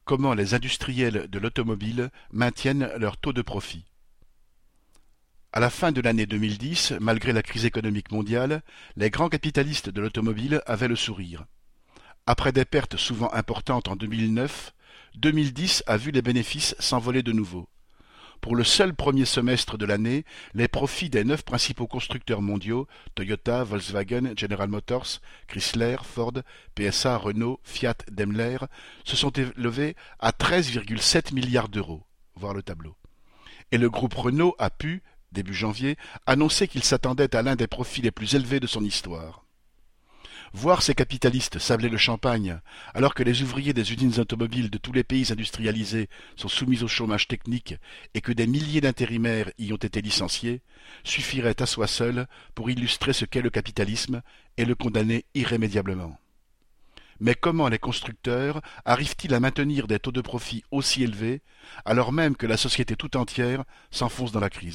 Comment les industriels de l'automobile maintiennent leur taux de profit. À la fin de l'année 2010, malgré la crise économique mondiale, les grands capitalistes de l'automobile avaient le sourire. Après des pertes souvent importantes en 2009, 2010 a vu les bénéfices s'envoler de nouveau. Pour le seul premier semestre de l'année, les profits des 9 principaux constructeurs mondiaux, Toyota, Volkswagen, General Motors, Chrysler, Ford, PSA, Renault, Fiat, Daimler, se sont élevés à 13,7 milliards d'euros. Voir le tableau. Et le groupe Renault a pu, début janvier, annoncer qu'il s'attendait à l'un des profits les plus élevés de son histoire. Voir ces capitalistes sabler le champagne, alors que les ouvriers des usines automobiles de tous les pays industrialisés sont soumis au chômage technique et que des milliers d'intérimaires y ont été licenciés, suffirait à soi seul pour illustrer ce qu'est le capitalisme et le condamner irrémédiablement. Mais comment les constructeurs arrivent-ils à maintenir des taux de profit aussi élevés, alors même que la société tout entière s'enfonce dans la crise ?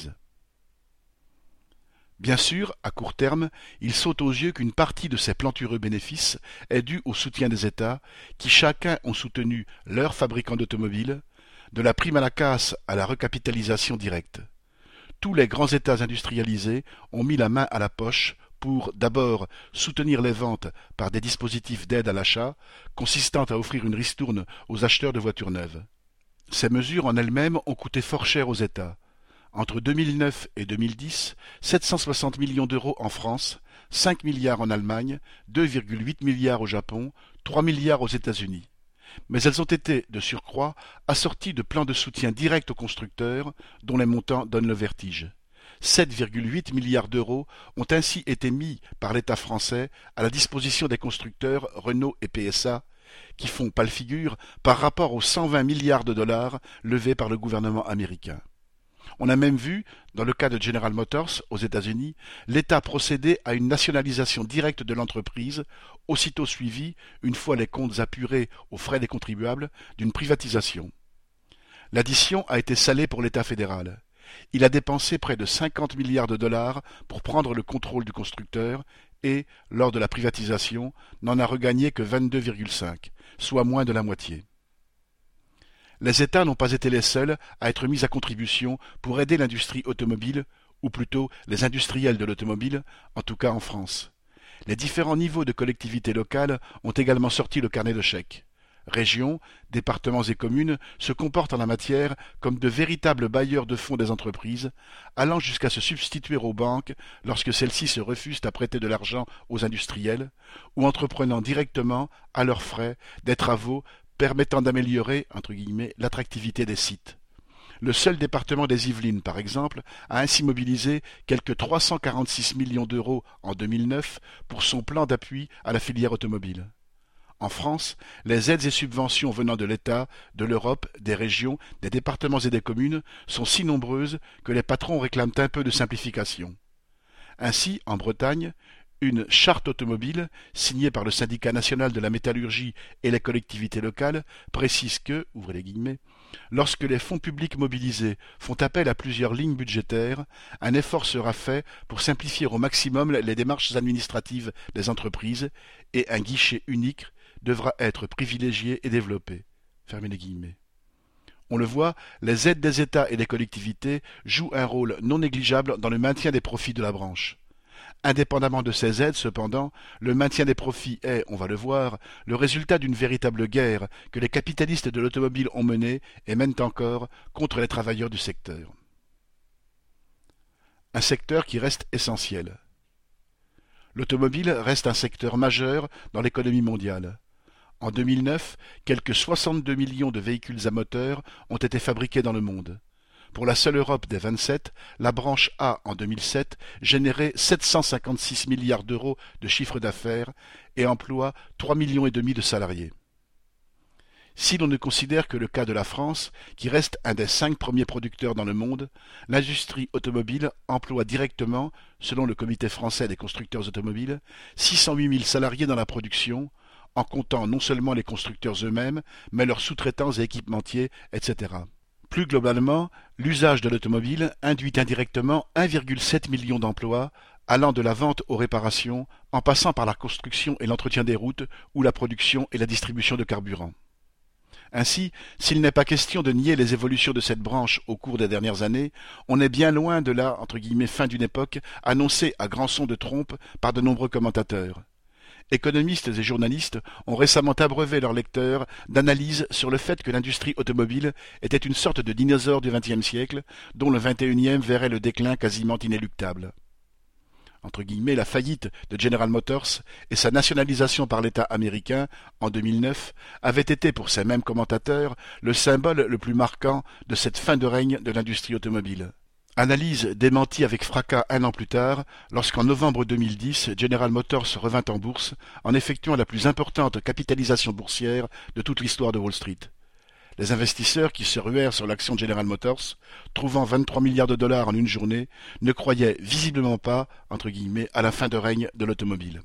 Bien sûr, à court terme, il saute aux yeux qu'une partie de ces plantureux bénéfices est due au soutien des États, qui chacun ont soutenu leurs fabricants d'automobiles, de la prime à la casse à la recapitalisation directe. Tous les grands États industrialisés ont mis la main à la poche pour, d'abord, soutenir les ventes par des dispositifs d'aide à l'achat, consistant à offrir une ristourne aux acheteurs de voitures neuves. Ces mesures en elles-mêmes ont coûté fort cher aux États. Entre 2009 et 2010, 760 millions d'euros en France, 5 milliards en Allemagne, 2,8 milliards au Japon, 3 milliards aux États-Unis. Mais elles ont été, de surcroît, assorties de plans de soutien direct aux constructeurs, dont les montants donnent le vertige. 7,8 milliards d'euros ont ainsi été mis par l'État français à la disposition des constructeurs Renault et PSA, qui font pâle figure par rapport aux 120 milliards de dollars levés par le gouvernement américain. On a même vu, dans le cas de General Motors, aux États-Unis, l'État procéder à une nationalisation directe de l'entreprise, aussitôt suivie, une fois les comptes apurés aux frais des contribuables, d'une privatisation. L'addition a été salée pour l'État fédéral. Il a dépensé près de 50 milliards de dollars pour prendre le contrôle du constructeur et, lors de la privatisation, n'en a regagné que 22,5, soit moins de la moitié. Les États n'ont pas été les seuls à être mis à contribution pour aider l'industrie automobile, ou plutôt les industriels de l'automobile, en tout cas en France. Les différents niveaux de collectivités locales ont également sorti le carnet de chèques. Régions, départements et communes se comportent en la matière comme de véritables bailleurs de fonds des entreprises, allant jusqu'à se substituer aux banques lorsque celles-ci se refusent à prêter de l'argent aux industriels, ou entreprenant directement, à leurs frais, des travaux permettant d'améliorer, entre guillemets, l'attractivité des sites. Le seul département des Yvelines, par exemple, a ainsi mobilisé quelque 346 millions d'euros en 2009 pour son plan d'appui à la filière automobile. En France, les aides et subventions venant de l'État, de l'Europe, des régions, des départements et des communes sont si nombreuses que les patrons réclament un peu de simplification. Ainsi, en Bretagne, une charte automobile, signée par le syndicat national de la métallurgie et les collectivités locales, précise que, ouvrez les guillemets, lorsque les fonds publics mobilisés font appel à plusieurs lignes budgétaires, un effort sera fait pour simplifier au maximum les démarches administratives des entreprises et un guichet unique devra être privilégié et développé. Fermez les guillemets. On le voit, les aides des États et des collectivités jouent un rôle non négligeable dans le maintien des profits de la branche. Indépendamment de ces aides, cependant, le maintien des profits est, on va le voir, le résultat d'une véritable guerre que les capitalistes de l'automobile ont menée et mènent encore contre les travailleurs du secteur. Un secteur qui reste essentiel. L'automobile reste un secteur majeur dans l'économie mondiale. En 2009, quelques 62 millions de véhicules à moteur ont été fabriqués dans le monde. Pour la seule Europe des 27, la branche A en 2007 générait 756 milliards d'euros de chiffre d'affaires et emploie 3,5 millions de salariés. Si l'on ne considère que le cas de la France, qui reste un des 5 premiers producteurs dans le monde, l'industrie automobile emploie directement, selon le Comité français des constructeurs automobiles, 608 000 salariés dans la production, en comptant non seulement les constructeurs eux-mêmes, mais leurs sous-traitants et équipementiers, etc. Plus globalement, l'usage de l'automobile induit indirectement 1,7 million d'emplois, allant de la vente aux réparations, en passant par la construction et l'entretien des routes, ou la production et la distribution de carburant. Ainsi, s'il n'est pas question de nier les évolutions de cette branche au cours des dernières années, on est bien loin de la « fin d'une époque » annoncée à grands sons de trompe par de nombreux commentateurs. Économistes et journalistes ont récemment abreuvé leurs lecteurs d'analyses sur le fait que l'industrie automobile était une sorte de dinosaure du XXe siècle, dont le XXIe verrait le déclin quasiment inéluctable. La faillite de General Motors et sa nationalisation par l'État américain en 2009 avaient été pour ces mêmes commentateurs le symbole le plus marquant de cette fin de règne de l'industrie automobile. Analyse démentie avec fracas un an plus tard, lorsqu'en novembre 2010, General Motors revint en bourse en effectuant la plus importante capitalisation boursière de toute l'histoire de Wall Street. Les investisseurs qui se ruèrent sur l'action de General Motors, trouvant 23 milliards de dollars en une journée, ne croyaient visiblement pas, à la fin de règne de l'automobile.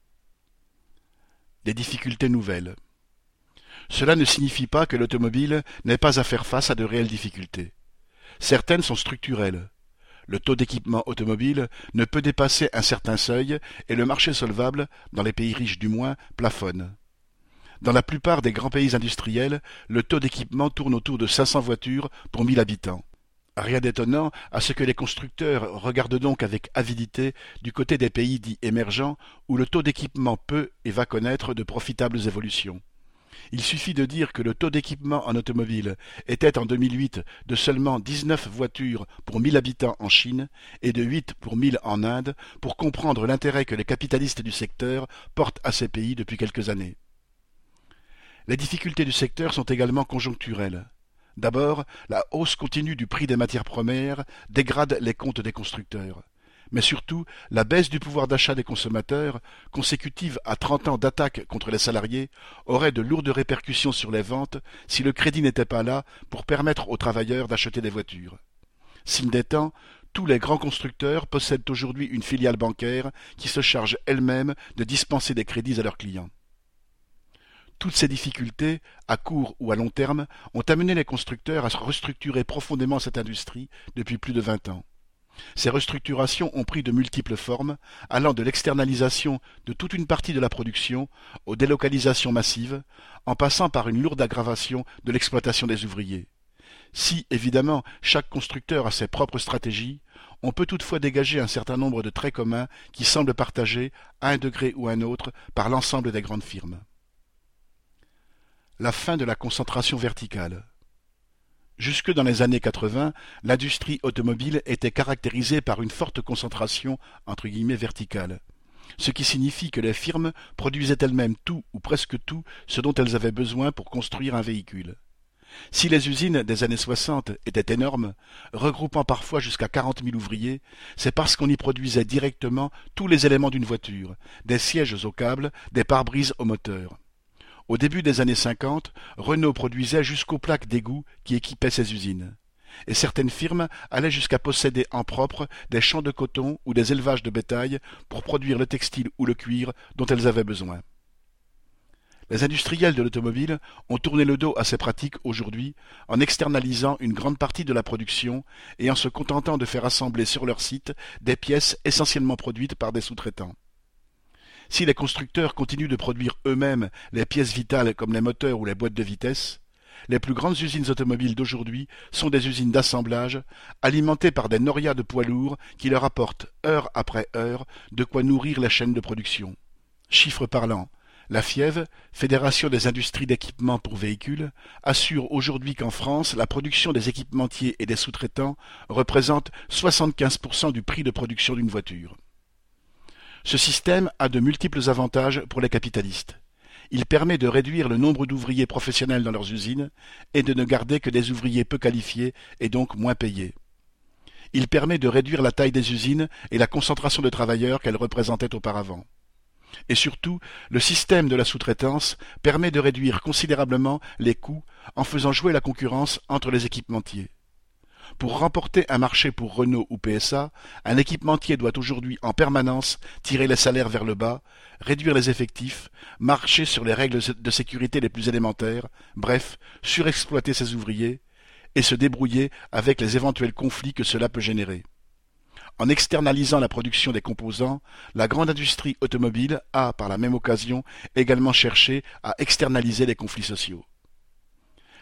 Des difficultés nouvelles. Cela ne signifie pas que l'automobile n'ait pas à faire face à de réelles difficultés. Certaines sont structurelles. Le taux d'équipement automobile ne peut dépasser un certain seuil et le marché solvable, dans les pays riches du moins, plafonne. Dans la plupart des grands pays industriels, le taux d'équipement tourne autour de 500 voitures pour 1000 habitants. Rien d'étonnant à ce que les constructeurs regardent donc avec avidité du côté des pays dits émergents où le taux d'équipement peut et va connaître de profitables évolutions. Il suffit de dire que le taux d'équipement en automobile était en 2008 de seulement 19 voitures pour 1000 habitants en Chine et de 8 pour 1000 en Inde pour comprendre l'intérêt que les capitalistes du secteur portent à ces pays depuis quelques années. Les difficultés du secteur sont également conjoncturelles. D'abord, la hausse continue du prix des matières premières dégrade les comptes des constructeurs. Mais surtout, la baisse du pouvoir d'achat des consommateurs, consécutive à 30 ans d'attaques contre les salariés, aurait de lourdes répercussions sur les ventes si le crédit n'était pas là pour permettre aux travailleurs d'acheter des voitures. Signe des temps, tous les grands constructeurs possèdent aujourd'hui une filiale bancaire qui se charge elle-même de dispenser des crédits à leurs clients. Toutes ces difficultés, à court ou à long terme, ont amené les constructeurs à restructurer profondément cette industrie depuis plus de 20 ans. Ces restructurations ont pris de multiples formes, allant de l'externalisation de toute une partie de la production aux délocalisations massives, en passant par une lourde aggravation de l'exploitation des ouvriers. Si, évidemment, chaque constructeur a ses propres stratégies, on peut toutefois dégager un certain nombre de traits communs qui semblent partagés, à un degré ou un autre, par l'ensemble des grandes firmes. La fin de la concentration verticale. Jusque dans les années 80, l'industrie automobile était caractérisée par une forte concentration verticale, ce qui signifie que les firmes produisaient elles-mêmes tout ou presque tout ce dont elles avaient besoin pour construire un véhicule. Si les usines des années 60 étaient énormes, regroupant parfois jusqu'à 40 000 ouvriers, c'est parce qu'on y produisait directement tous les éléments d'une voiture, des sièges au câble, des pare-brises au moteur. Au début des années 50, Renault produisait jusqu'aux plaques d'égout qui équipaient ses usines. Et certaines firmes allaient jusqu'à posséder en propre des champs de coton ou des élevages de bétail pour produire le textile ou le cuir dont elles avaient besoin. Les industriels de l'automobile ont tourné le dos à ces pratiques aujourd'hui en externalisant une grande partie de la production et en se contentant de faire assembler sur leur site des pièces essentiellement produites par des sous-traitants. Si les constructeurs continuent de produire eux-mêmes les pièces vitales comme les moteurs ou les boîtes de vitesse, les plus grandes usines automobiles d'aujourd'hui sont des usines d'assemblage alimentées par des norias de poids lourds qui leur apportent, heure après heure, de quoi nourrir la chaîne de production. Chiffres parlants, la FIEV, Fédération des industries d'équipement pour véhicules, assure aujourd'hui qu'en France, la production des équipementiers et des sous-traitants représente 75% du prix de production d'une voiture. Ce système a de multiples avantages pour les capitalistes. Il permet de réduire le nombre d'ouvriers professionnels dans leurs usines et de ne garder que des ouvriers peu qualifiés et donc moins payés. Il permet de réduire la taille des usines et la concentration de travailleurs qu'elles représentaient auparavant. Et surtout, le système de la sous-traitance permet de réduire considérablement les coûts en faisant jouer la concurrence entre les équipementiers. Pour remporter un marché pour Renault ou PSA, un équipementier doit aujourd'hui en permanence tirer les salaires vers le bas, réduire les effectifs, marcher sur les règles de sécurité les plus élémentaires, bref, surexploiter ses ouvriers, et se débrouiller avec les éventuels conflits que cela peut générer. En externalisant la production des composants, la grande industrie automobile a, par la même occasion, également cherché à externaliser les conflits sociaux.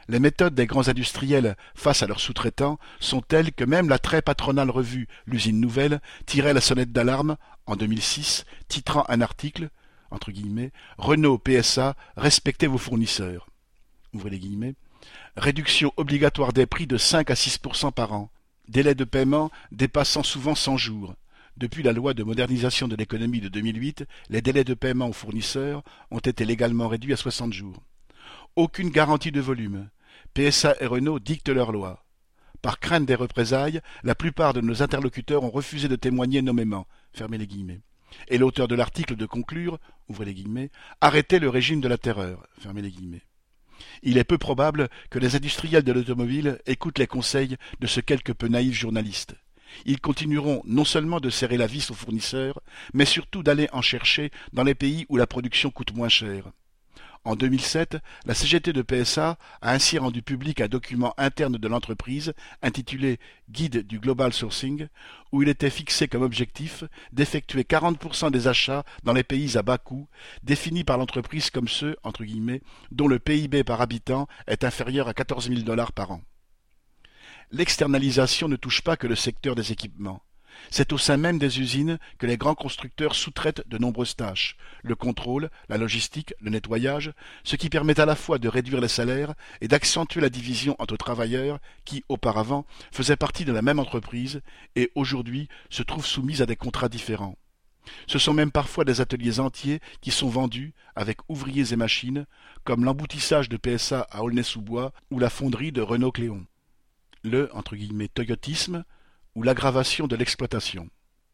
Les méthodes des grands industriels face à leurs sous-traitants sont telles que même la très patronale revue L'Usine Nouvelle tirait la sonnette d'alarme en 2006, titrant un article entre guillemets, Renault PSA, respectez vos fournisseurs. Ouvrez les guillemets. Réduction obligatoire des prix de 5 à 6% par an. Délai de paiement dépassant souvent 100 jours. Depuis la loi de modernisation de l'économie de 2008, les délais de paiement aux fournisseurs ont été légalement réduits à 60 jours. Aucune garantie de volume. PSA et Renault dictent leurs lois. Par crainte des représailles, la plupart de nos interlocuteurs ont refusé de témoigner nommément. Fermez les guillemets. Et l'auteur de l'article de conclure, ouvrez les guillemets, arrêtez le régime de la terreur. Fermez les guillemets. Il est peu probable que les industriels de l'automobile écoutent les conseils de ce quelque peu naïf journaliste. Ils continueront non seulement de serrer la vis aux fournisseurs, mais surtout d'aller en chercher dans les pays où la production coûte moins cher. En 2007, la CGT de PSA a ainsi rendu public un document interne de l'entreprise intitulé Guide du Global Sourcing, où il était fixé comme objectif d'effectuer 40% des achats dans les pays à bas coût, définis par l'entreprise comme ceux, entre guillemets, dont le PIB par habitant est inférieur à 14 000 $ par an. L'externalisation ne touche pas que le secteur des équipements. C'est au sein même des usines que les grands constructeurs sous-traitent de nombreuses tâches, le contrôle, la logistique, le nettoyage, ce qui permet à la fois de réduire les salaires et d'accentuer la division entre travailleurs qui, auparavant, faisaient partie de la même entreprise et, aujourd'hui, se trouvent soumis à des contrats différents. Ce sont même parfois des ateliers entiers qui sont vendus, avec ouvriers et machines, comme l'emboutissage de PSA à Aulnay-sous-Bois ou la fonderie de Renault-Cléon. Le « toyotisme » ou l'aggravation de l'exploitation.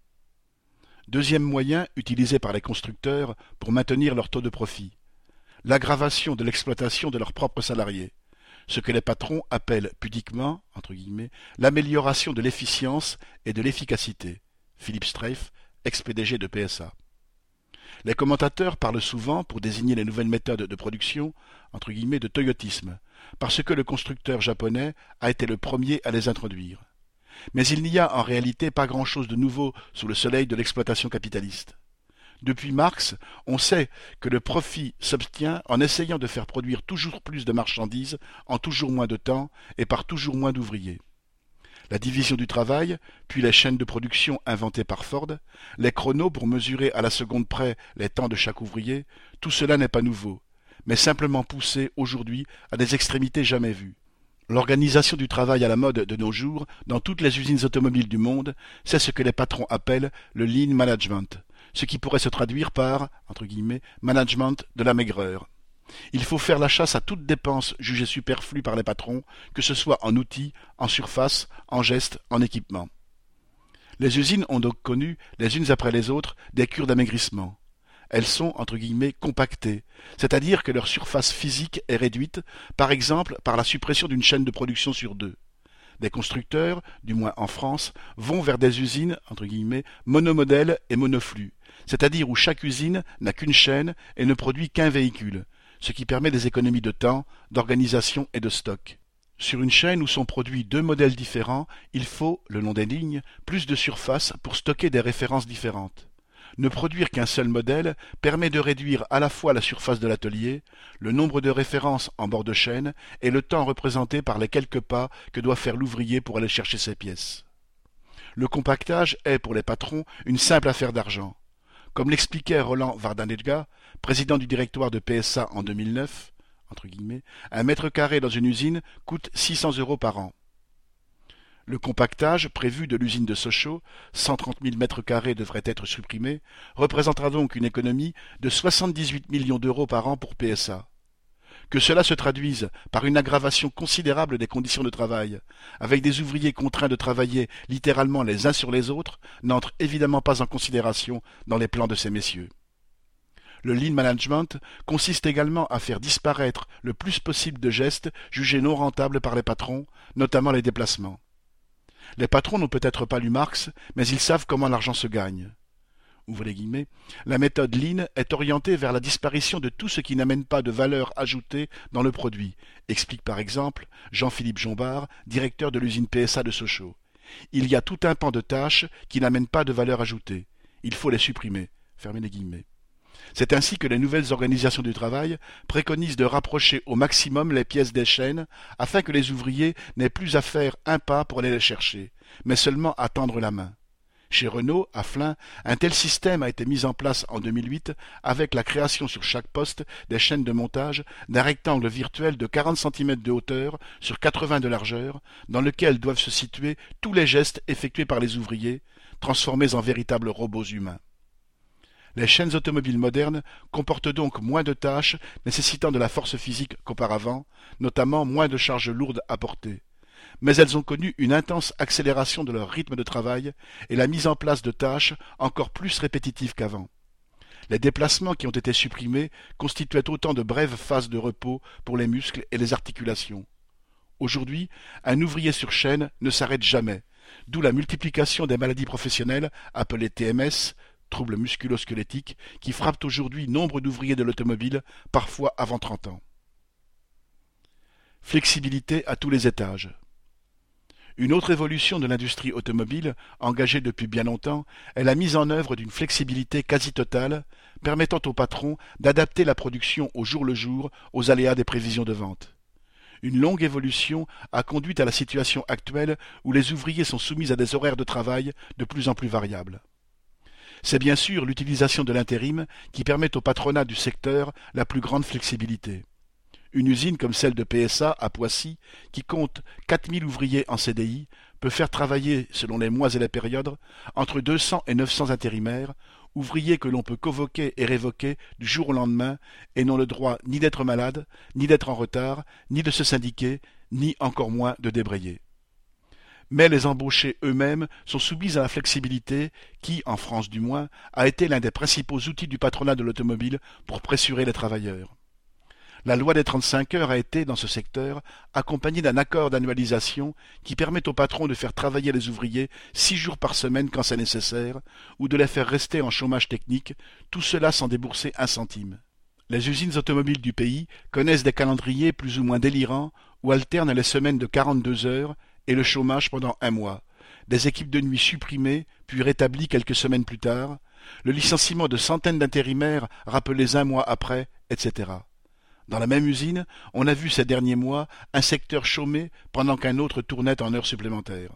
Deuxième moyen utilisé par les constructeurs pour maintenir leur taux de profit. L'aggravation de l'exploitation de leurs propres salariés. Ce que les patrons appellent pudiquement, entre guillemets, l'amélioration de l'efficience et de l'efficacité. Philippe Streiff, ex-PDG de PSA. Les commentateurs parlent souvent, pour désigner les nouvelles méthodes de production, entre guillemets, de toyotisme, parce que le constructeur japonais a été le premier à les introduire. Mais il n'y a en réalité pas grand-chose de nouveau sous le soleil de l'exploitation capitaliste. Depuis Marx, on sait que le profit s'obtient en essayant de faire produire toujours plus de marchandises en toujours moins de temps et par toujours moins d'ouvriers. La division du travail, puis les chaînes de production inventées par Ford, les chronos pour mesurer à la seconde près les temps de chaque ouvrier, tout cela n'est pas nouveau, mais simplement poussé aujourd'hui à des extrémités jamais vues. L'organisation du travail à la mode de nos jours, dans toutes les usines automobiles du monde, c'est ce que les patrons appellent le lean management, ce qui pourrait se traduire par, entre guillemets, management de la maigreur. Il faut faire la chasse à toute dépense jugée superflue par les patrons, que ce soit en outils, en surface, en gestes, en équipement. Les usines ont donc connu, les unes après les autres, des cures d'amaigrissement. Elles sont, entre guillemets, compactées, c'est-à-dire que leur surface physique est réduite, par exemple par la suppression d'une chaîne de production sur 2. Des constructeurs, du moins en France, vont vers des usines, entre guillemets, monomodèles et monoflux, c'est-à-dire où chaque usine n'a qu'une chaîne et ne produit qu'un véhicule, ce qui permet des économies de temps, d'organisation et de stock. Sur une chaîne où sont produits 2 modèles différents, il faut, le long des lignes, plus de surface pour stocker des références différentes. Ne produire qu'un seul modèle permet de réduire à la fois la surface de l'atelier, le nombre de références en bord de chaîne et le temps représenté par les quelques pas que doit faire l'ouvrier pour aller chercher ses pièces. Le compactage est, pour les patrons, une simple affaire d'argent. Comme l'expliquait Roland Wardenegga, président du directoire de PSA en 2009, entre guillemets, un mètre carré dans une usine coûte 600 € par an. Le compactage prévu de l'usine de Sochaux, 130 000 mètres carrés devrait être supprimé, représentera donc une économie de 78 millions d'euros par an pour PSA. Que cela se traduise par une aggravation considérable des conditions de travail, avec des ouvriers contraints de travailler littéralement les uns sur les autres, n'entre évidemment pas en considération dans les plans de ces messieurs. Le lean management consiste également à faire disparaître le plus possible de gestes jugés non rentables par les patrons, notamment les déplacements. Les patrons n'ont peut-être pas lu Marx, mais ils savent comment l'argent se gagne. Ouvrez les guillemets. La méthode Lean est orientée vers la disparition de tout ce qui n'amène pas de valeur ajoutée dans le produit, explique par exemple Jean-Philippe Jombard, directeur de l'usine PSA de Sochaux. Il y a tout un pan de tâches qui n'amènent pas de valeur ajoutée. Il faut les supprimer. Fermez les guillemets. C'est ainsi que les nouvelles organisations du travail préconisent de rapprocher au maximum les pièces des chaînes afin que les ouvriers n'aient plus à faire un pas pour aller les chercher, mais seulement à tendre la main. Chez Renault, à Flins, un tel système a été mis en place en 2008 avec la création sur chaque poste des chaînes de montage d'un rectangle virtuel de 40 cm de hauteur sur 80 de largeur, dans lequel doivent se situer tous les gestes effectués par les ouvriers, transformés en véritables robots humains. Les chaînes automobiles modernes comportent donc moins de tâches nécessitant de la force physique qu'auparavant, notamment moins de charges lourdes à porter. Mais elles ont connu une intense accélération de leur rythme de travail et la mise en place de tâches encore plus répétitives qu'avant. Les déplacements qui ont été supprimés constituaient autant de brèves phases de repos pour les muscles et les articulations. Aujourd'hui, un ouvrier sur chaîne ne s'arrête jamais, d'où la multiplication des maladies professionnelles appelées TMS, troubles musculo-squelettiques, qui frappent aujourd'hui nombre d'ouvriers de l'automobile, parfois avant 30 ans. Flexibilité à tous les étages. Une autre évolution de l'industrie automobile, engagée depuis bien longtemps, est la mise en œuvre d'une flexibilité quasi totale, permettant aux patrons d'adapter la production au jour le jour aux aléas des prévisions de vente. Une longue évolution a conduit à la situation actuelle où les ouvriers sont soumis à des horaires de travail de plus en plus variables. C'est bien sûr l'utilisation de l'intérim qui permet au patronat du secteur la plus grande flexibilité. Une usine comme celle de PSA à Poissy, qui compte 4000 ouvriers en CDI, peut faire travailler, selon les mois et les périodes, entre 200 et 900 intérimaires, ouvriers que l'on peut convoquer et révoquer du jour au lendemain et n'ont le droit ni d'être malades, ni d'être en retard, ni de se syndiquer, ni encore moins de débrayer. Mais les embauchés eux-mêmes sont soumis à la flexibilité qui, en France du moins, a été l'un des principaux outils du patronat de l'automobile pour pressurer les travailleurs. La loi des 35 heures a été, dans ce secteur, accompagnée d'un accord d'annualisation qui permet au patron de faire travailler les ouvriers 6 jours par semaine quand c'est nécessaire, ou de les faire rester en chômage technique, tout cela sans débourser un centime. Les usines automobiles du pays connaissent des calendriers plus ou moins délirants où alternent les semaines de 42 heures et le chômage pendant 1 mois, des équipes de nuit supprimées puis rétablies quelques semaines plus tard, le licenciement de centaines d'intérimaires rappelés 1 mois après, etc. Dans la même usine, on a vu ces derniers mois un secteur chômé pendant qu'un autre tournait en heures supplémentaires.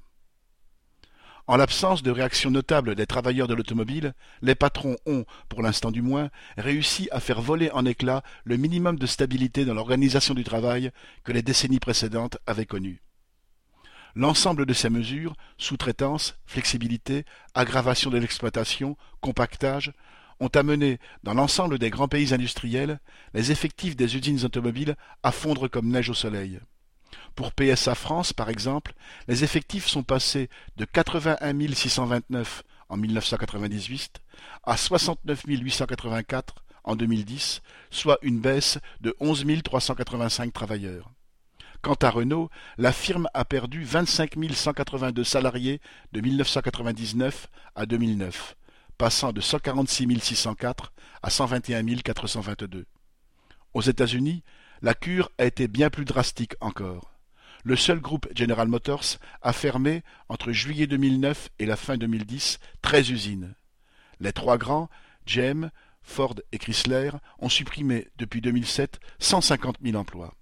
En l'absence de réaction notable des travailleurs de l'automobile, les patrons ont, pour l'instant du moins, réussi à faire voler en éclats le minimum de stabilité dans l'organisation du travail que les décennies précédentes avaient connu. L'ensemble de ces mesures, sous-traitance, flexibilité, aggravation de l'exploitation, compactage, ont amené, dans l'ensemble des grands pays industriels, les effectifs des usines automobiles à fondre comme neige au soleil. Pour PSA France, par exemple, les effectifs sont passés de 81 629 en 1998 à 69 884 en 2010, soit une baisse de 11 385 travailleurs. Quant à Renault, la firme a perdu 25 182 salariés de 1999 à 2009, passant de 146 604 à 121 422. Aux États-Unis, la cure a été bien plus drastique encore. Le seul groupe General Motors a fermé, entre juillet 2009 et la fin 2010, 13 usines. Les 3 grands, GM, Ford et Chrysler, ont supprimé depuis 2007 150 000 emplois.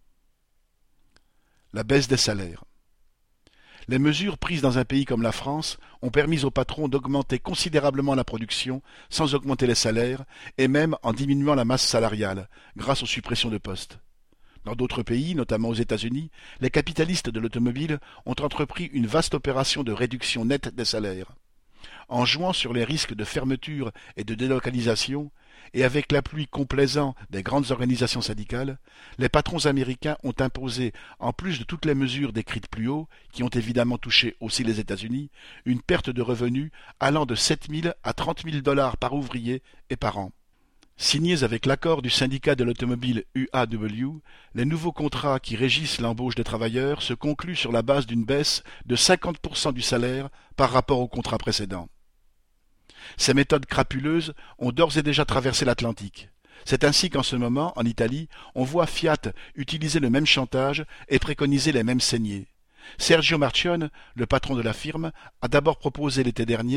La baisse des salaires. Les mesures prises dans un pays comme la France ont permis aux patrons d'augmenter considérablement la production sans augmenter les salaires et même en diminuant la masse salariale, grâce aux suppressions de postes. Dans d'autres pays, notamment aux États-Unis, les capitalistes de l'automobile ont entrepris une vaste opération de réduction nette des salaires. En jouant sur les risques de fermeture et de délocalisation, et avec l'appui complaisant des grandes organisations syndicales, les patrons américains ont imposé, en plus de toutes les mesures décrites plus haut, qui ont évidemment touché aussi les États-Unis, une perte de revenus allant de 7 000 à 30 000 $ par ouvrier et par an. Signés avec l'accord du syndicat de l'automobile UAW, les nouveaux contrats qui régissent l'embauche des travailleurs se concluent sur la base d'une baisse de 50% du salaire par rapport au contrat précédent. Ces méthodes crapuleuses ont d'ores et déjà traversé l'Atlantique. C'est ainsi qu'en ce moment, en Italie, on voit Fiat utiliser le même chantage et préconiser les mêmes saignées. Sergio Marchionne, le patron de la firme, a d'abord proposé l'été dernier,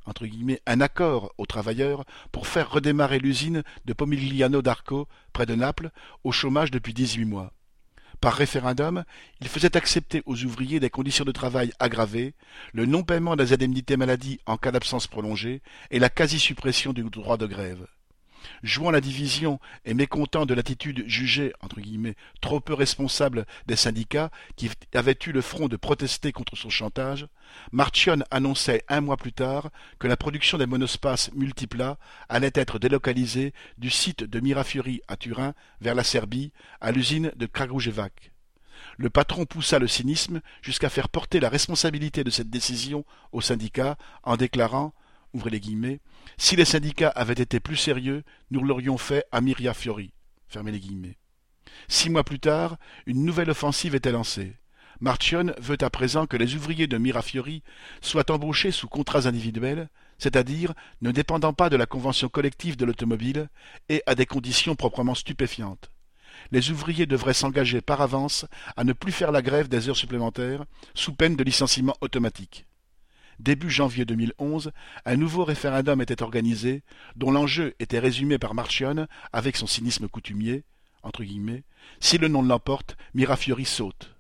entre guillemets, un accord aux travailleurs pour faire redémarrer l'usine de Pomigliano d'Arco, près de Naples, au chômage depuis 18 mois. Par référendum, il faisait accepter aux ouvriers des conditions de travail aggravées, le non-paiement des indemnités maladie en cas d'absence prolongée et la quasi-suppression du droit de grève. Jouant la division et mécontent de l'attitude jugée entre guillemets, trop peu responsable des syndicats qui avaient eu le front de protester contre son chantage, Marchione annonçait 1 mois plus tard que la production des monospaces multiplats allait être délocalisée du site de Mirafiori à Turin vers la Serbie, à l'usine de Kragujevac. Le patron poussa le cynisme jusqu'à faire porter la responsabilité de cette décision aux syndicats en déclarant ouvrez les guillemets, si les syndicats avaient été plus sérieux, nous l'aurions fait à Mirafiori. Fermez les guillemets. 6 mois plus tard, une nouvelle offensive était lancée. Marchione veut à présent que les ouvriers de Mirafiori soient embauchés sous contrats individuels, c'est-à-dire ne dépendant pas de la convention collective de l'automobile et à des conditions proprement stupéfiantes. Les ouvriers devraient s'engager par avance à ne plus faire la grève des heures supplémentaires, sous peine de licenciement automatique. Début janvier 2011, un nouveau référendum était organisé, dont l'enjeu était résumé par Marchione avec son cynisme coutumier, entre guillemets, si le non l'emporte, Mirafiori saute.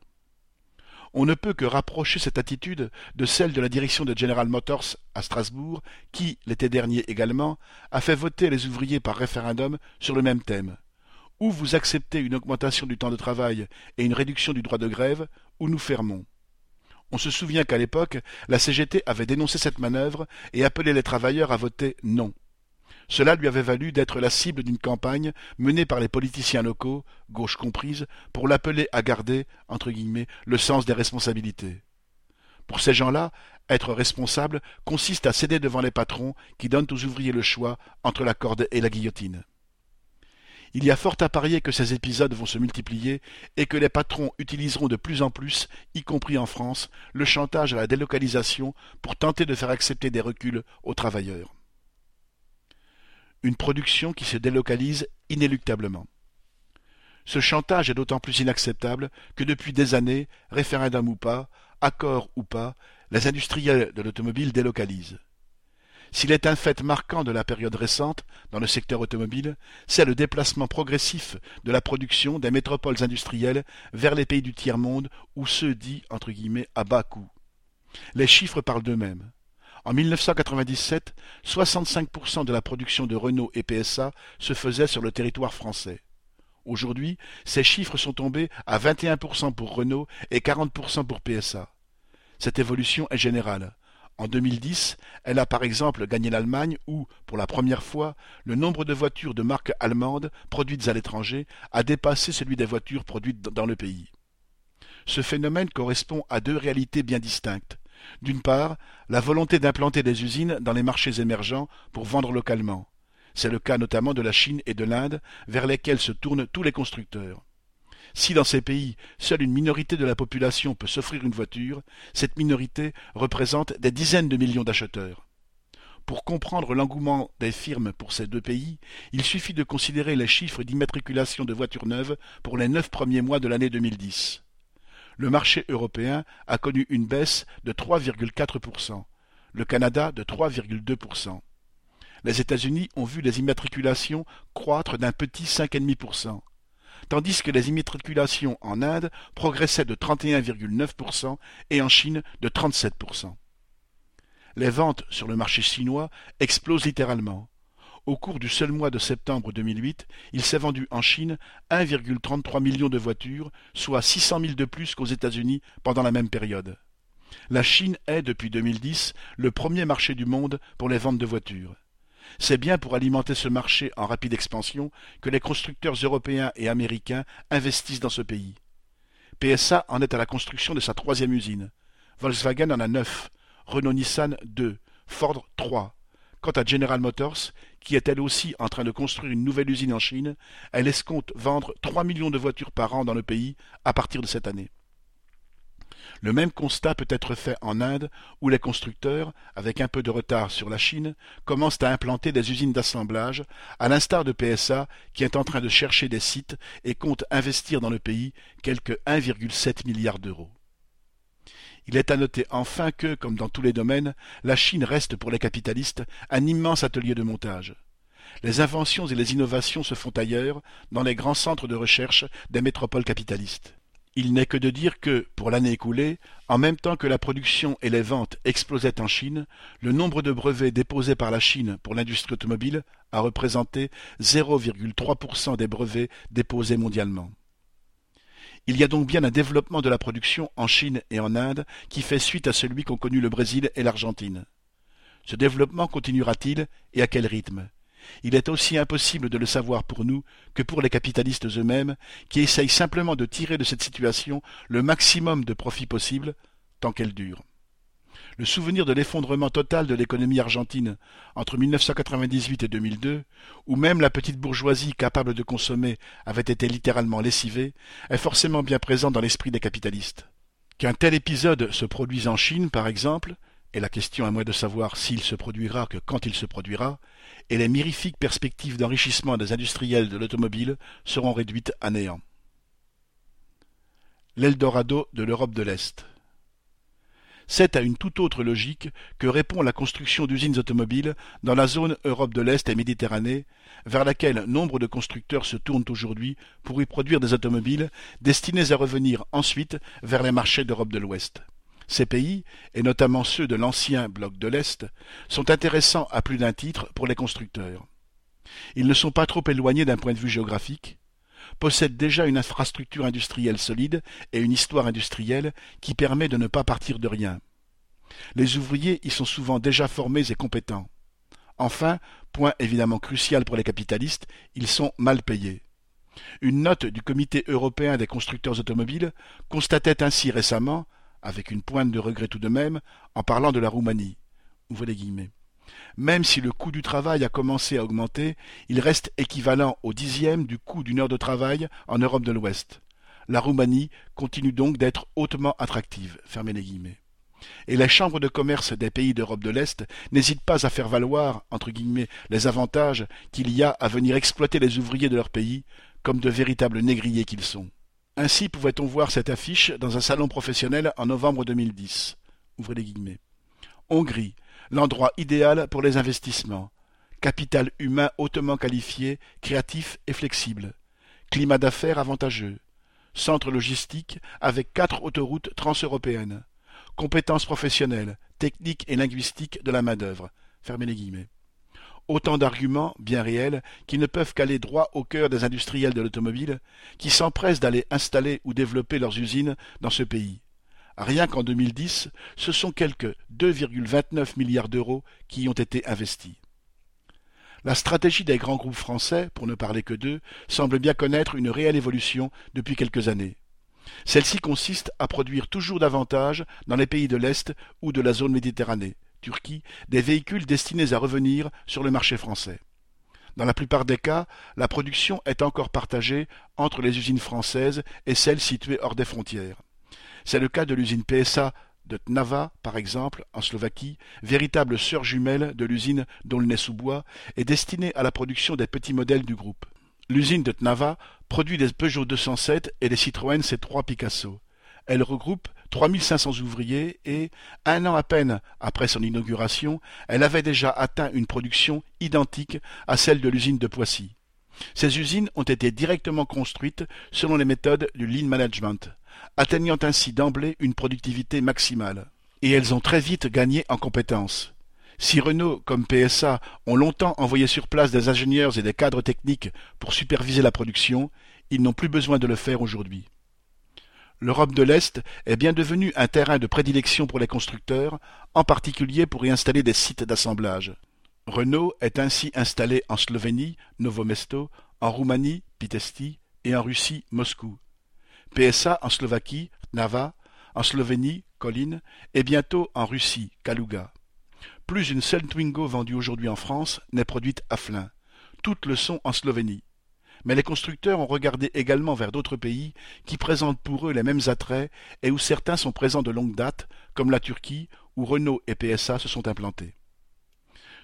On ne peut que rapprocher cette attitude de celle de la direction de General Motors à Strasbourg, qui, l'été dernier également, a fait voter les ouvriers par référendum sur le même thème. Ou vous acceptez une augmentation du temps de travail et une réduction du droit de grève, ou nous fermons. On se souvient qu'à l'époque, la CGT avait dénoncé cette manœuvre et appelé les travailleurs à voter non. Cela lui avait valu d'être la cible d'une campagne menée par les politiciens locaux, gauche comprise, pour l'appeler à garder, entre guillemets, le sens des responsabilités. Pour ces gens-là, être responsable consiste à céder devant les patrons qui donnent aux ouvriers le choix entre la corde et la guillotine. Il y a fort à parier que ces épisodes vont se multiplier et que les patrons utiliseront de plus en plus, y compris en France, le chantage à la délocalisation pour tenter de faire accepter des reculs aux travailleurs. Une production qui se délocalise inéluctablement. Ce chantage est d'autant plus inacceptable que depuis des années, référendum ou pas, accord ou pas, les industriels de l'automobile délocalisent. S'il est un fait marquant de la période récente, dans le secteur automobile, c'est le déplacement progressif de la production des métropoles industrielles vers les pays du tiers-monde ou ceux dits, entre guillemets, à bas coût. Les chiffres parlent d'eux-mêmes. En 1997, 65% de la production de Renault et PSA se faisait sur le territoire français. Aujourd'hui, ces chiffres sont tombés à 21% pour Renault et 40% pour PSA. Cette évolution est générale. En 2010, elle a par exemple gagné l'Allemagne où, pour la première fois, le nombre de voitures de marque allemande produites à l'étranger a dépassé celui des voitures produites dans le pays. Ce phénomène correspond à deux réalités bien distinctes. D'une part, la volonté d'implanter des usines dans les marchés émergents pour vendre localement. C'est le cas notamment de la Chine et de l'Inde, vers lesquels se tournent tous les constructeurs. Si dans ces pays, seule une minorité de la population peut s'offrir une voiture, cette minorité représente des dizaines de millions d'acheteurs. Pour comprendre l'engouement des firmes pour ces deux pays, il suffit de considérer les chiffres d'immatriculation de voitures neuves pour les 9 premiers mois de l'année 2010. Le marché européen a connu une baisse de 3,4%, le Canada de 3,2%. Les États-Unis ont vu les immatriculations croître d'un petit 5,5%. Tandis que les immatriculations en Inde progressaient de 31,9% et en Chine de 37%. Les ventes sur le marché chinois explosent littéralement. Au cours du seul mois de septembre 2008, il s'est vendu en Chine 1,33 million de voitures, soit 600 000 de plus qu'aux États-Unis pendant la même période. La Chine est, depuis 2010, le premier marché du monde pour les ventes de voitures. C'est bien pour alimenter ce marché en rapide expansion que les constructeurs européens et américains investissent dans ce pays. PSA en est à la construction de sa 3e usine. Volkswagen en a 9, Renault-Nissan 2, Ford 3. Quant à General Motors, qui est elle aussi en train de construire une nouvelle usine en Chine, elle escompte vendre 3 millions de voitures par an dans le pays à partir de cette année. Le même constat peut être fait en Inde, où les constructeurs, avec un peu de retard sur la Chine, commencent à implanter des usines d'assemblage, à l'instar de PSA, qui est en train de chercher des sites et compte investir dans le pays quelque 1,7 milliard d'euros. Il est à noter enfin que, comme dans tous les domaines, la Chine reste pour les capitalistes un immense atelier de montage. Les inventions et les innovations se font ailleurs, dans les grands centres de recherche des métropoles capitalistes. Il n'est que de dire que, pour l'année écoulée, en même temps que la production et les ventes explosaient en Chine, le nombre de brevets déposés par la Chine pour l'industrie automobile a représenté 0,3% des brevets déposés mondialement. Il y a donc bien un développement de la production en Chine et en Inde qui fait suite à celui qu'ont connu le Brésil et l'Argentine. Ce développement continuera-t-il et à quel rythme? Il est aussi impossible de le savoir pour nous que pour les capitalistes eux-mêmes, qui essayent simplement de tirer de cette situation le maximum de profit possible, tant qu'elle dure. Le souvenir de l'effondrement total de l'économie argentine entre 1998 et 2002, où même la petite bourgeoisie capable de consommer avait été littéralement lessivée, est forcément bien présent dans l'esprit des capitalistes. Qu'un tel épisode se produise en Chine, par exemple, et la question est moins de savoir s'il se produira que quand il se produira, et les mirifiques perspectives d'enrichissement des industriels de l'automobile seront réduites à néant. L'Eldorado de l'Europe de l'Est. C'est à une toute autre logique que répond la construction d'usines automobiles dans la zone Europe de l'Est et Méditerranée, vers laquelle nombre de constructeurs se tournent aujourd'hui pour y produire des automobiles destinées à revenir ensuite vers les marchés d'Europe de l'Ouest. Ces pays, et notamment ceux de l'ancien bloc de l'Est, sont intéressants à plus d'un titre pour les constructeurs. Ils ne sont pas trop éloignés d'un point de vue géographique, possèdent déjà une infrastructure industrielle solide et une histoire industrielle qui permet de ne pas partir de rien. Les ouvriers y sont souvent déjà formés et compétents. Enfin, point évidemment crucial pour les capitalistes, ils sont mal payés. Une note du Comité européen des constructeurs automobiles constatait ainsi récemment, avec une pointe de regret tout de même, en parlant de la Roumanie. Ouvrez les guillemets. Même si le coût du travail a commencé à augmenter, il reste équivalent au 10e du coût d'une heure de travail en Europe de l'Ouest. La Roumanie continue donc d'être hautement attractive. Fermez les guillemets. Et les chambres de commerce des pays d'Europe de l'Est n'hésitent pas à faire valoir, entre guillemets, les avantages qu'il y a à venir exploiter les ouvriers de leur pays, comme de véritables négriers qu'ils sont. Ainsi pouvait-on voir cette affiche dans un salon professionnel en novembre 2010. Ouvrez les guillemets. Hongrie, l'endroit idéal pour les investissements. Capital humain hautement qualifié, créatif et flexible. Climat d'affaires avantageux. Centre logistique avec 4 autoroutes transeuropéennes. Compétences professionnelles, techniques et linguistiques de la main-d'œuvre. Fermez les guillemets. Autant d'arguments, bien réels, qui ne peuvent qu'aller droit au cœur des industriels de l'automobile, qui s'empressent d'aller installer ou développer leurs usines dans ce pays. Rien qu'en 2010, ce sont quelque 2,29 milliards d'euros qui y ont été investis. La stratégie des grands groupes français, pour ne parler que d'eux, semble bien connaître une réelle évolution depuis quelques années. Celle-ci consiste à produire toujours davantage dans les pays de l'Est ou de la zone Méditerranée, Turquie, des véhicules destinés à revenir sur le marché français. Dans la plupart des cas, la production est encore partagée entre les usines françaises et celles situées hors des frontières. C'est le cas de l'usine PSA de Trnava, par exemple, en Slovaquie, véritable sœur jumelle de l'usine d'Aulnay-sous-Bois et destinée à la production des petits modèles du groupe. L'usine de Trnava produit des Peugeot 207 et des Citroën C3 Picasso. Elle regroupe 3500 ouvriers et, un an à peine après son inauguration, elle avait déjà atteint une production identique à celle de l'usine de Poissy. Ces usines ont été directement construites selon les méthodes du Lean Management, atteignant ainsi d'emblée une productivité maximale. Et elles ont très vite gagné en compétences. Si Renault, comme PSA, ont longtemps envoyé sur place des ingénieurs et des cadres techniques pour superviser la production, ils n'ont plus besoin de le faire aujourd'hui. L'Europe de l'Est est bien devenue un terrain de prédilection pour les constructeurs, en particulier pour y installer des sites d'assemblage. Renault est ainsi installé en Slovénie, Novo Mesto, en Roumanie, Pitești, et en Russie, Moscou. PSA en Slovaquie, Trnava, en Slovénie, Kolín, et bientôt en Russie, Kaluga. Plus une seule Twingo vendue aujourd'hui en France n'est produite à Flins. Toutes le sont en Slovénie. Mais les constructeurs ont regardé également vers d'autres pays qui présentent pour eux les mêmes attraits et où certains sont présents de longue date, comme la Turquie, où Renault et PSA se sont implantés.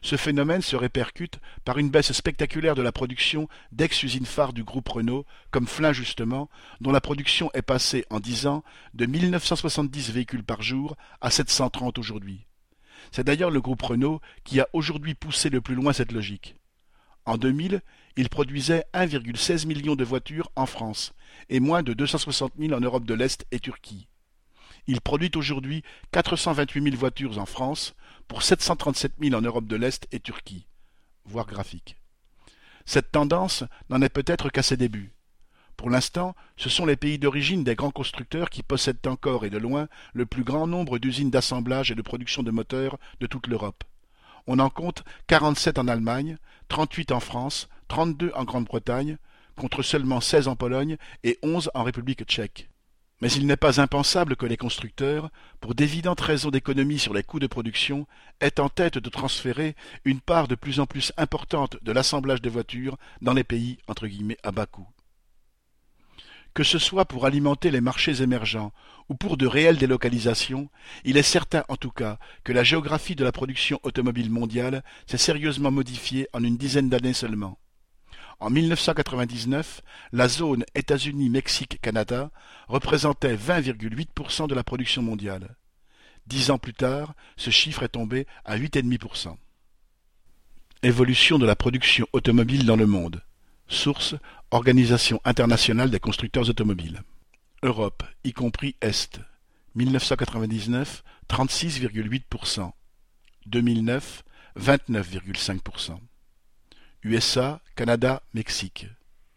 Ce phénomène se répercute par une baisse spectaculaire de la production d'ex-usines phares du groupe Renault, comme Flins justement, dont la production est passée en 10 ans de 1970 véhicules par jour à 730 aujourd'hui. C'est d'ailleurs le groupe Renault qui a aujourd'hui poussé le plus loin cette logique. En 2000, il produisait 1,16 million de voitures en France et moins de 260 000 en Europe de l'Est et Turquie. Il produit aujourd'hui 428 000 voitures en France pour 737 000 en Europe de l'Est et Turquie. Voir graphique. Cette tendance n'en est peut-être qu'à ses débuts. Pour l'instant, ce sont les pays d'origine des grands constructeurs qui possèdent encore et de loin le plus grand nombre d'usines d'assemblage et de production de moteurs de toute l'Europe. On en compte 47 en Allemagne, 38 en France, 32 en Grande-Bretagne, contre seulement 16 en Pologne et 11 en République tchèque. Mais il n'est pas impensable que les constructeurs, pour d'évidentes raisons d'économie sur les coûts de production, aient en tête de transférer une part de plus en plus importante de l'assemblage des voitures dans les pays entre guillemets à bas coût. Que ce soit pour alimenter les marchés émergents ou pour de réelles délocalisations, il est certain en tout cas que la géographie de la production automobile mondiale s'est sérieusement modifiée en une dizaine d'années seulement. En 1999, la zone États-Unis-Mexique-Canada représentait 20,8% de la production mondiale. 10 ans plus tard, ce chiffre est tombé à 8,5%. Évolution de la production automobile dans le monde. Source: Organisation internationale des constructeurs automobiles. Europe, y compris Est. 1999, 36,8%. 2009, 29,5%. USA, Canada, Mexique.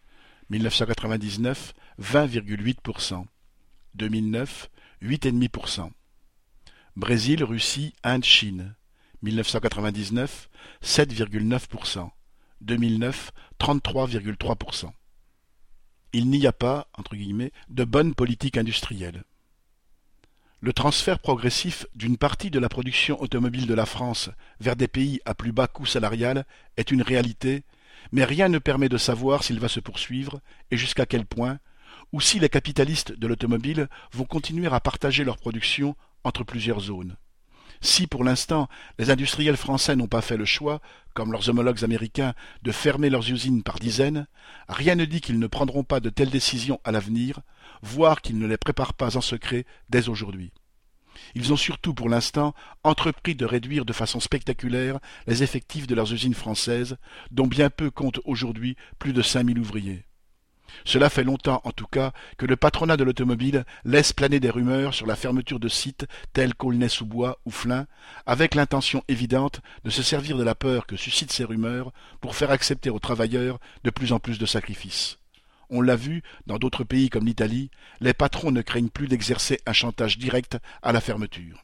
1999, 20,8%. 2009, 8,5%. Brésil, Russie, Inde, Chine. 1999, 7,9%. 2009, 33,3%. Il n'y a pas, entre guillemets, de bonne politique industrielle. Le transfert progressif d'une partie de la production automobile de la France vers des pays à plus bas coût salarial est une réalité, mais rien ne permet de savoir s'il va se poursuivre et jusqu'à quel point, ou si les capitalistes de l'automobile vont continuer à partager leur production entre plusieurs zones. Si, pour l'instant, les industriels français n'ont pas fait le choix, comme leurs homologues américains, de fermer leurs usines par dizaines, rien ne dit qu'ils ne prendront pas de telles décisions à l'avenir, voire qu'ils ne les préparent pas en secret dès aujourd'hui. Ils ont surtout, pour l'instant, entrepris de réduire de façon spectaculaire les effectifs de leurs usines françaises, dont bien peu comptent aujourd'hui plus de 5000 ouvriers. Cela fait longtemps, en tout cas, que le patronat de l'automobile laisse planer des rumeurs sur la fermeture de sites tels qu'Aulnay-sous-Bois ou Flins, avec l'intention évidente de se servir de la peur que suscitent ces rumeurs pour faire accepter aux travailleurs de plus en plus de sacrifices. On l'a vu, dans d'autres pays comme l'Italie, les patrons ne craignent plus d'exercer un chantage direct à la fermeture.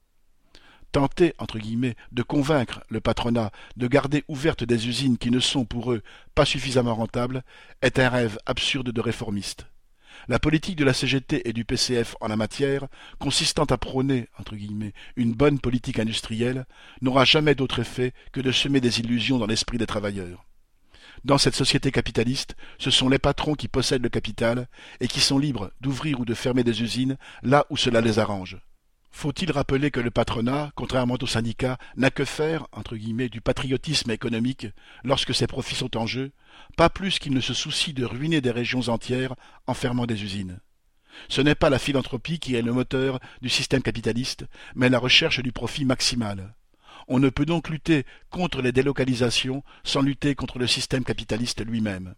Tenter, entre guillemets, de convaincre le patronat de garder ouvertes des usines qui ne sont pour eux pas suffisamment rentables est un rêve absurde de réformiste. La politique de la CGT et du PCF en la matière, consistant à prôner, entre guillemets, une bonne politique industrielle, n'aura jamais d'autre effet que de semer des illusions dans l'esprit des travailleurs. Dans cette société capitaliste, ce sont les patrons qui possèdent le capital et qui sont libres d'ouvrir ou de fermer des usines là où cela les arrange. Faut-il rappeler que le patronat, contrairement aux syndicats, n'a que faire, entre guillemets, du patriotisme économique lorsque ses profits sont en jeu, pas plus qu'il ne se soucie de ruiner des régions entières en fermant des usines. Ce n'est pas la philanthropie qui est le moteur du système capitaliste, mais la recherche du profit maximal. On ne peut donc lutter contre les délocalisations sans lutter contre le système capitaliste lui-même.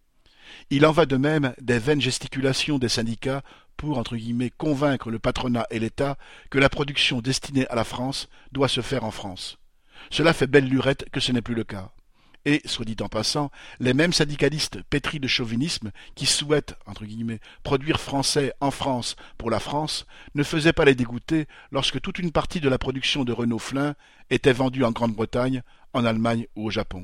Il en va de même des vaines gesticulations des syndicats pour, entre guillemets, convaincre le patronat et l'État que la production destinée à la France doit se faire en France. Cela fait belle lurette que ce n'est plus le cas. Et, soit dit en passant, les mêmes syndicalistes pétris de chauvinisme qui souhaitent, entre guillemets, produire français en France pour la France, ne faisaient pas les dégoûter lorsque toute une partie de la production de Renault Flins était vendue en Grande-Bretagne, en Allemagne ou au Japon.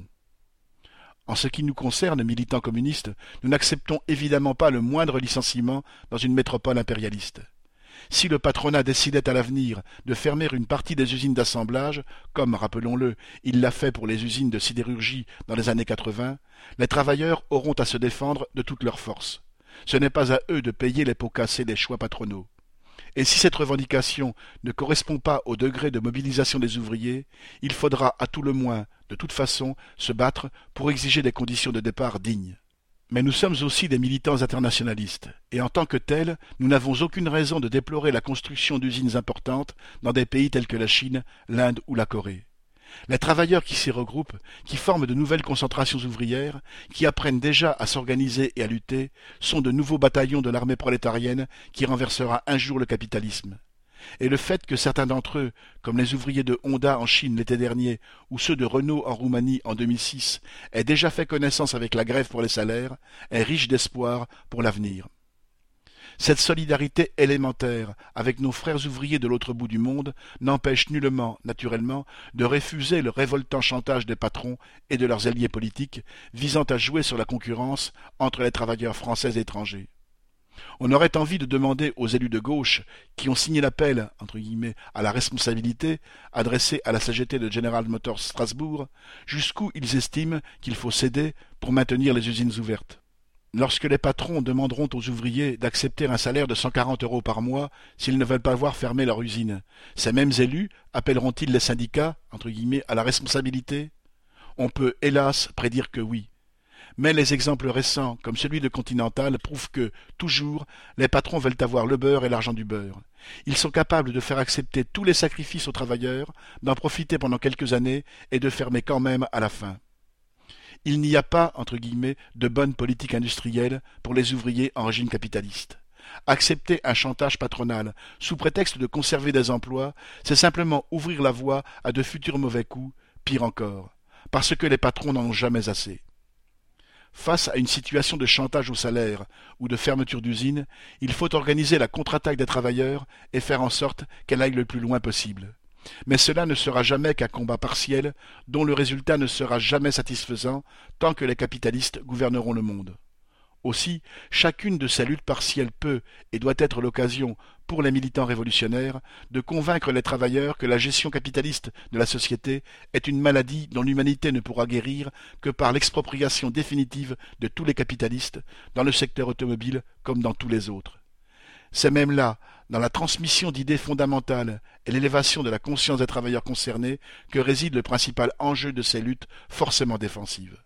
En ce qui nous concerne, militants communistes, nous n'acceptons évidemment pas le moindre licenciement dans une métropole impérialiste. Si le patronat décidait à l'avenir de fermer une partie des usines d'assemblage, comme, rappelons-le, il l'a fait pour les usines de sidérurgie dans les années 80, les travailleurs auront à se défendre de toutes leurs forces. Ce n'est pas à eux de payer les pots cassés des choix patronaux. Et si cette revendication ne correspond pas au degré de mobilisation des ouvriers, il faudra à tout le moins, de toute façon, se battre pour exiger des conditions de départ dignes. Mais nous sommes aussi des militants internationalistes, et en tant que tels, nous n'avons aucune raison de déplorer la construction d'usines importantes dans des pays tels que la Chine, l'Inde ou la Corée. Les travailleurs qui s'y regroupent, qui forment de nouvelles concentrations ouvrières, qui apprennent déjà à s'organiser et à lutter, sont de nouveaux bataillons de l'armée prolétarienne qui renversera un jour le capitalisme. Et le fait que certains d'entre eux, comme les ouvriers de Honda en Chine l'été dernier ou ceux de Renault en Roumanie en 2006, aient déjà fait connaissance avec la grève pour les salaires, est riche d'espoir pour l'avenir. Cette solidarité élémentaire avec nos frères ouvriers de l'autre bout du monde n'empêche nullement, naturellement, de refuser le révoltant chantage des patrons et de leurs alliés politiques visant à jouer sur la concurrence entre les travailleurs français et étrangers. On aurait envie de demander aux élus de gauche qui ont signé l'appel entre guillemets, à la responsabilité adressé à la CGT de General Motors Strasbourg jusqu'où ils estiment qu'il faut céder pour maintenir les usines ouvertes. Lorsque les patrons demanderont aux ouvriers d'accepter un salaire de 140 € par mois s'ils ne veulent pas voir fermer leur usine, ces mêmes élus appelleront-ils les syndicats entre guillemets, à la responsabilité? On peut hélas prédire que oui. Mais les exemples récents, comme celui de Continental, prouvent que, toujours, les patrons veulent avoir le beurre et l'argent du beurre. Ils sont capables de faire accepter tous les sacrifices aux travailleurs, d'en profiter pendant quelques années et de fermer quand même à la fin. Il n'y a pas, entre guillemets, de bonne politique industrielle pour les ouvriers en régime capitaliste. Accepter un chantage patronal sous prétexte de conserver des emplois, c'est simplement ouvrir la voie à de futurs mauvais coups, pire encore, parce que les patrons n'en ont jamais assez. Face à une situation de chantage au salaire ou de fermeture d'usine, il faut organiser la contre-attaque des travailleurs et faire en sorte qu'elle aille le plus loin possible. Mais cela ne sera jamais qu'un combat partiel dont le résultat ne sera jamais satisfaisant tant que les capitalistes gouverneront le monde. Aussi, chacune de ces luttes partielles peut et doit être l'occasion, pour les militants révolutionnaires, de convaincre les travailleurs que la gestion capitaliste de la société est une maladie dont l'humanité ne pourra guérir que par l'expropriation définitive de tous les capitalistes, dans le secteur automobile comme dans tous les autres. C'est même là, dans la transmission d'idées fondamentales et l'élévation de la conscience des travailleurs concernés, que réside le principal enjeu de ces luttes forcément défensives.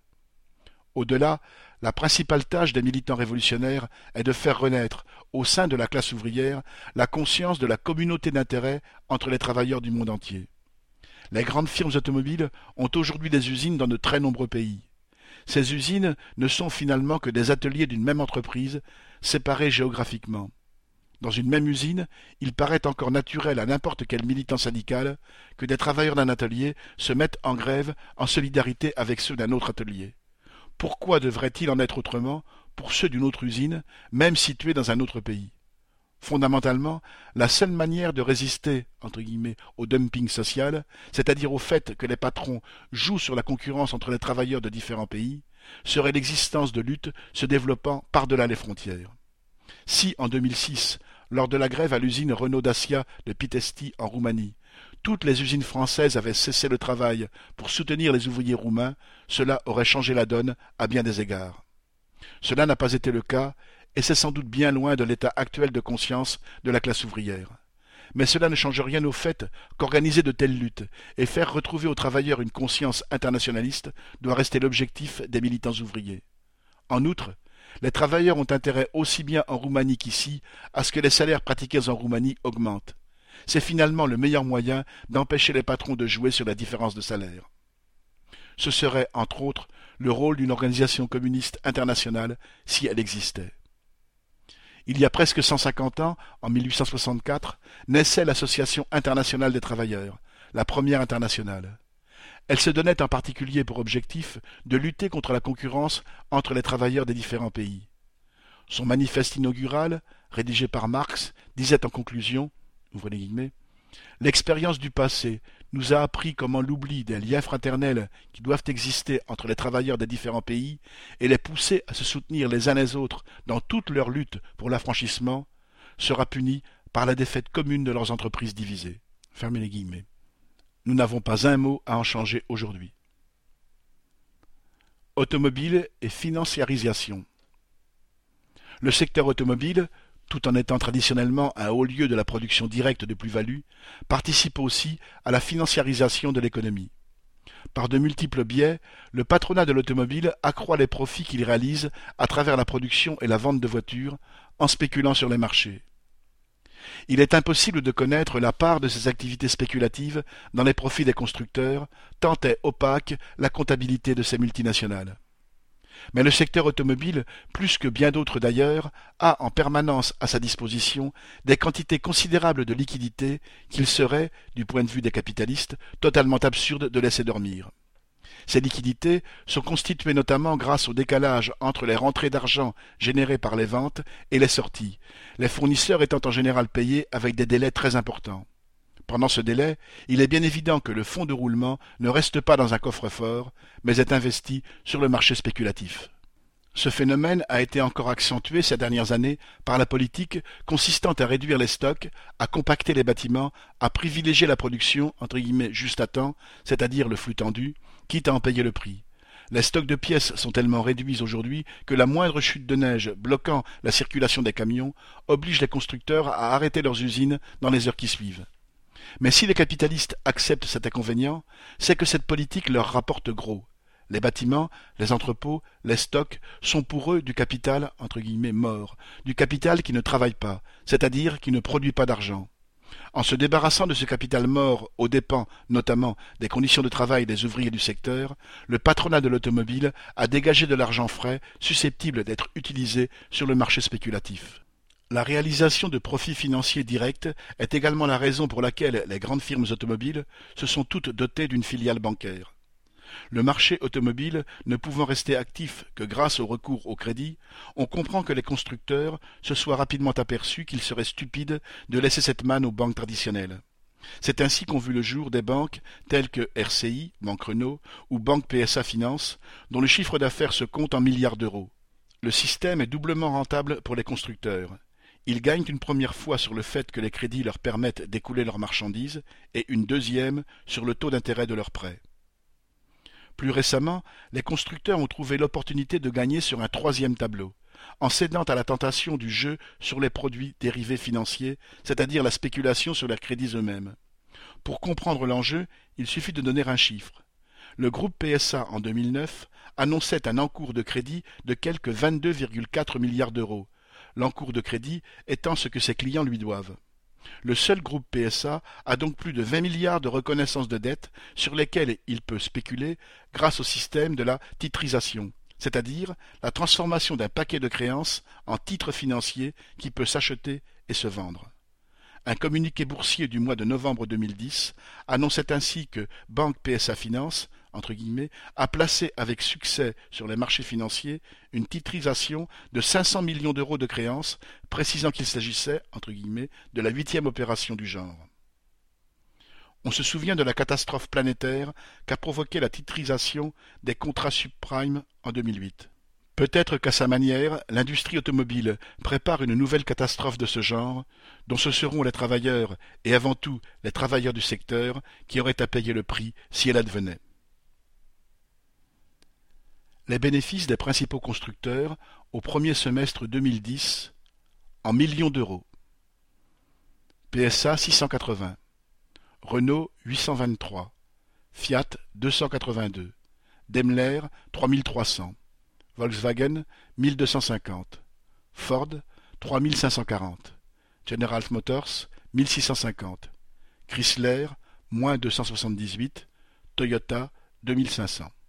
Au-delà, la principale tâche des militants révolutionnaires est de faire renaître, au sein de la classe ouvrière, la conscience de la communauté d'intérêt entre les travailleurs du monde entier. Les grandes firmes automobiles ont aujourd'hui des usines dans de très nombreux pays. Ces usines ne sont finalement que des ateliers d'une même entreprise, séparés géographiquement. Dans une même usine, il paraît encore naturel à n'importe quel militant syndical que des travailleurs d'un atelier se mettent en grève en solidarité avec ceux d'un autre atelier. Pourquoi devrait-il en être autrement pour ceux d'une autre usine, même située dans un autre pays? Fondamentalement, la seule manière de résister entre guillemets, au dumping social, c'est-à-dire au fait que les patrons jouent sur la concurrence entre les travailleurs de différents pays, serait l'existence de luttes se développant par-delà les frontières. Si, en 2006, lors de la grève à l'usine Renault Dacia de Pitești en Roumanie, toutes les usines françaises avaient cessé le travail pour soutenir les ouvriers roumains, cela aurait changé la donne à bien des égards. Cela n'a pas été le cas, et c'est sans doute bien loin de l'état actuel de conscience de la classe ouvrière. Mais cela ne change rien au fait qu'organiser de telles luttes et faire retrouver aux travailleurs une conscience internationaliste doit rester l'objectif des militants ouvriers. En outre, les travailleurs ont intérêt aussi bien en Roumanie qu'ici à ce que les salaires pratiqués en Roumanie augmentent. C'est finalement le meilleur moyen d'empêcher les patrons de jouer sur la différence de salaire. Ce serait, entre autres, le rôle d'une organisation communiste internationale si elle existait. Il y a presque 150 ans, en 1864, naissait l'Association internationale des travailleurs, la première internationale. Elle se donnait en particulier pour objectif de lutter contre la concurrence entre les travailleurs des différents pays. Son manifeste inaugural, rédigé par Marx, disait en conclusion, ouvrez les guillemets, « L'expérience du passé nous a appris comment l'oubli des liens fraternels qui doivent exister entre les travailleurs des différents pays et les pousser à se soutenir les uns les autres dans toute leur lutte pour l'affranchissement sera puni par la défaite commune de leurs entreprises divisées. » Fermez les guillemets. Nous n'avons pas un mot à en changer aujourd'hui. Automobile et financiarisation. Le secteur automobile, tout en étant traditionnellement un haut lieu de la production directe de plus-value, participe aussi à la financiarisation de l'économie. Par de multiples biais, le patronat de l'automobile accroît les profits qu'il réalise à travers la production et la vente de voitures, en spéculant sur les marchés. Il est impossible de connaître la part de ces activités spéculatives dans les profits des constructeurs, tant est opaque la comptabilité de ces multinationales. Mais le secteur automobile, plus que bien d'autres d'ailleurs, a en permanence à sa disposition des quantités considérables de liquidités qu'il serait, du point de vue des capitalistes, totalement absurde de laisser dormir. Ces liquidités sont constituées notamment grâce au décalage entre les rentrées d'argent générées par les ventes et les sorties, les fournisseurs étant en général payés avec des délais très importants. Pendant ce délai, il est bien évident que le fonds de roulement ne reste pas dans un coffre-fort, mais est investi sur le marché spéculatif. Ce phénomène a été encore accentué ces dernières années par la politique consistant à réduire les stocks, à compacter les bâtiments, à privilégier la production entre guillemets juste à temps, c'est-à-dire le flux tendu, quitte à en payer le prix. Les stocks de pièces sont tellement réduits aujourd'hui que la moindre chute de neige bloquant la circulation des camions oblige les constructeurs à arrêter leurs usines dans les heures qui suivent. Mais si les capitalistes acceptent cet inconvénient, c'est que cette politique leur rapporte gros. Les bâtiments, les entrepôts, les stocks sont pour eux du capital entre guillemets mort, du capital qui ne travaille pas, c'est-à-dire qui ne produit pas d'argent. En se débarrassant de ce capital mort aux dépens notamment des conditions de travail des ouvriers du secteur, le patronat de l'automobile a dégagé de l'argent frais susceptible d'être utilisé sur le marché spéculatif. La réalisation de profits financiers directs est également la raison pour laquelle les grandes firmes automobiles se sont toutes dotées d'une filiale bancaire. Le marché automobile ne pouvant rester actif que grâce au recours au crédit, on comprend que les constructeurs se soient rapidement aperçus qu'il serait stupide de laisser cette manne aux banques traditionnelles. C'est ainsi qu'ont vu le jour des banques telles que RCI, Banque Renault, ou Banque PSA Finance, dont le chiffre d'affaires se compte en milliards d'euros. Le système est doublement rentable pour les constructeurs. Ils gagnent une première fois sur le fait que les crédits leur permettent d'écouler leurs marchandises et une deuxième sur le taux d'intérêt de leurs prêts. Plus récemment, les constructeurs ont trouvé l'opportunité de gagner sur un troisième tableau, en cédant à la tentation du jeu sur les produits dérivés financiers, c'est-à-dire la spéculation sur les crédits eux-mêmes. Pour comprendre l'enjeu, il suffit de donner un chiffre. Le groupe PSA en 2009 annonçait un encours de crédit de quelque 22,4 milliards d'euros, l'encours de crédit étant ce que ses clients lui doivent. Le seul groupe PSA a donc plus de 20 milliards de reconnaissance de dettes sur lesquelles il peut spéculer grâce au système de la titrisation, c'est-à-dire la transformation d'un paquet de créances en titres financiers qui peut s'acheter et se vendre. Un communiqué boursier du mois de novembre 2010 annonçait ainsi que Banque PSA Finance entre guillemets, a placé avec succès sur les marchés financiers une titrisation de 500 millions d'euros de créances, précisant qu'il s'agissait, entre guillemets, de la 8e opération du genre. On se souvient de la catastrophe planétaire qu'a provoquée la titrisation des contrats subprimes en 2008. Peut-être qu'à sa manière, l'industrie automobile prépare une nouvelle catastrophe de ce genre, dont ce seront les travailleurs, et avant tout les travailleurs du secteur, qui auraient à payer le prix si elle advenait. Les bénéfices des principaux constructeurs au premier semestre 2010 en millions d'euros. PSA 680, Renault 823, Fiat 282, Daimler 3300, Volkswagen 1250, Ford 3540, General Motors 1650, Chrysler moins 278, Toyota 2500.